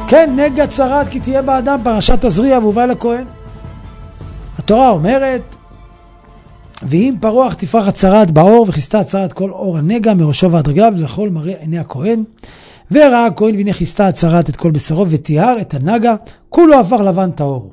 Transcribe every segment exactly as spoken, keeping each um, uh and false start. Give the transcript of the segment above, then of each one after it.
כן, נגע צרת כי תהיה באדם, פרשת תזריע והובא אל הכהן. התורה אומרת, ואם פרוח תפרח הצרת בעור וכיסתה הצרת כל אור הנגע מראשו ועד רגליו לכל מראה עיני הכהן, וראה הכהן והנה כיסתה הצרת את כל בשרו וטיהר את הנגע, כולו הפך לבן טהור.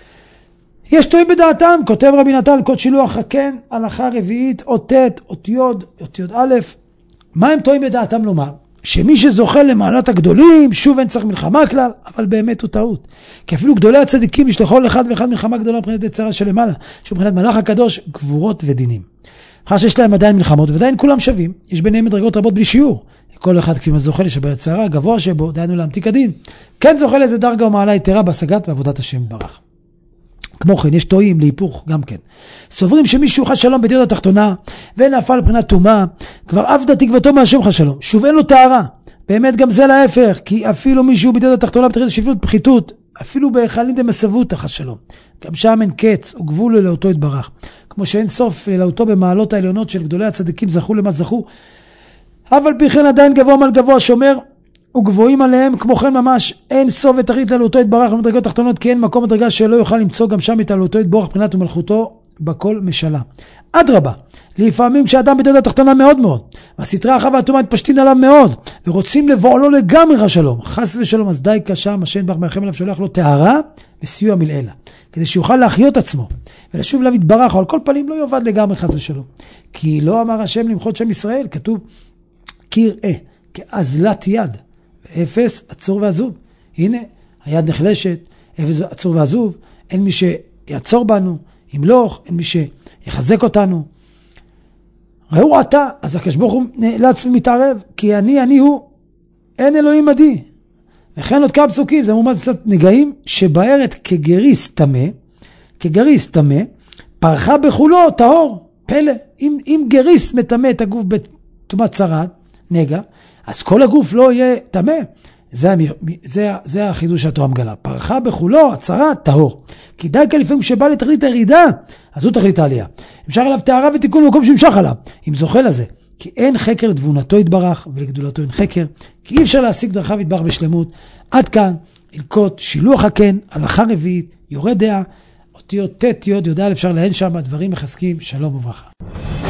יש טועים בדעתם, כותב רבי נתן קוד שילוח הקן, הלכה רביעית, אות ט', אות י', אות י' א', מה הם טועים בדעתם לומר? שמי שזוכה למעלת הגדולים, שוב אין צריך מלחמה כלל, אבל באמת הוא טעות. כי אפילו גדולי הצדיקים יש לכל אחד ואחד מלחמה גדולה מבחינת יצרה שלמעלה, שהוא מבחינת מלאך הקדוש, גבורות ודינים. אחר שיש להם עדיין מלחמות, ועדיין כולם שווים, יש ביניהם מדרגות רבות בלי שיעור. כל אחד כפי מה זוכה לשבר יצרה, גבוה שבו, דיינו להמתיק הדין, כן זוכה לאיזה דרגה ומעלה יתרה בהשגת ועבודת השם ברך. כמו כן, יש טועים להיפוך גם כן. סוברים שמישהו חס שלום בדיוד התחתונה, ונפל מבחינת טומאה, כבר אף דה תקוותו מהשם חס שלום. שוב אין לו טהרה. באמת גם זה להפך, כי אפילו מישהו בדיוד התחתונה בתחילת שפלות פחיתות, אפילו בהיכלין דמסבותא חס שלום. גם שם אין קץ או גבול לאותו יתברך. כמו שאין סוף לאותו במעלות העליונות של גדולי הצדיקים זכו למה זכו. אבל בכן עדיין גבוה מעל גבוה שומר, וגבוהים עליהם, כמו כן ממש אין סוף ותכלית לעלותו יתברך במדרגות תחתונות, כי אין מקום מדרגה שלא יוכל למצוא גם שם את עלותו יתברך מבחינת ומלכותו בכל משלה. אדרבה, לפעמים כשאדם בדיוד התחתונה מאוד מאוד, והסתרה אחת והטומאה מתפשטין עליו מאוד, ורוצים לבועלו לגמרי חס שלום, חס ושלום, אז די קשה, מה שאין בך מרחם עליו שולח לו טהרה וסיוע מלעילה, כדי שיוכל להחיות עצמו, ולשוב אליו יתברך, או על כל פנים לא יאבד לגמרי חס ושלום. כי לא אמר השם למחות שם ישראל, כתוב, קראה, כאזלת יד, אפס, עצור ועזוב. הנה, היד נחלשת, אפס, עצור ועזוב, אין מי שיעצור בנו, ימלוך, אין מי שיחזק אותנו. ראו אתה, אז הקדוש ברוך הוא נאלץ ומתערב, כי אני, אני הוא, אין אלוהים עדי. וכן עוד כמה פסוקים, זה מומד קצת נגעים, שבערת כגריס תמה, כגריס תמה, פרחה בחולו טהור, פלא. אם, אם גריס מטמא את הגוף בטומאת צרת, נגע, אז כל הגוף לא יהיה טמא. זה, זה, זה החידוש שהתורה מגלה. פרחה בחולו, הצרת, טהור. כי די כלפעמים שבא לתכלית הירידה, אז הוא תכלית העלייה. המשך עליו טהרה ותיקון במקום שהמשך עליו, אם זוכה לזה. כי אין חקר לתבונתו יתברך, ולגדולתו אין חקר, כי אי אפשר להשיג דרכיו יתברך בשלמות. עד כאן, הלכות שילוח הקן, הלכה רביעית, יורד דעה, אותיות ט' יוד, יודע אפשר להן שם, דברים מחזקים, שלום וברכה.